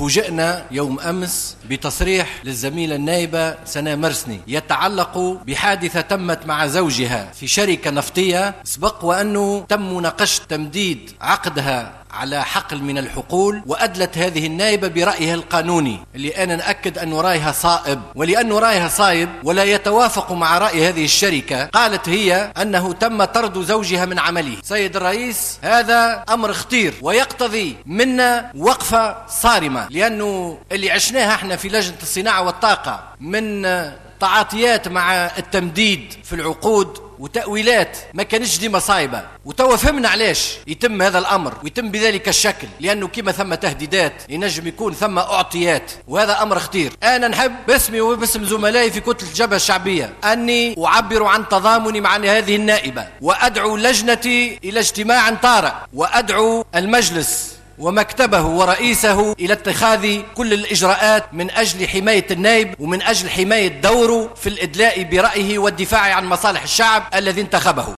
فوجئنا يوم أمس بتصريح للزميلة النائبة سناء مرسني يتعلق بحادثة تمت مع زوجها في شركة نفطية، سبق وأنه تم مناقشة تمديد عقدها على حقل من الحقول، وأدلت هذه النائبة برأيها القانوني اللي أنا نأكد أنه رأيها صائب، ولأنه رأيها صائب ولا يتوافق مع رأي هذه الشركة، قالت هي أنه تم طرد زوجها من عمله. سيد الرئيس، هذا أمر خطير ويقتضي منا وقفة صارمة، لأنه اللي عشناها احنا في لجنة الصناعة والطاقة من تعاطيات مع التمديد في العقود وتأويلات ما كانش ديما صايبة، وتوا فهمنا علاش يتم هذا الأمر ويتم بذلك الشكل، لأنه كما ثم تهديدات ينجم يكون ثم أعطيات، وهذا أمر خطير. أنا نحب باسمي وباسم زملائي في كتلة الجبهة الشعبية أني أعبر عن تضامني مع هذه النائبة، وأدعو لجنتي إلى اجتماع طارئ، وأدعو المجلس ومكتبه ورئيسه إلى اتخاذ كل الإجراءات من أجل حماية النائب ومن أجل حماية دوره في الإدلاء برأيه والدفاع عن مصالح الشعب الذي انتخبه.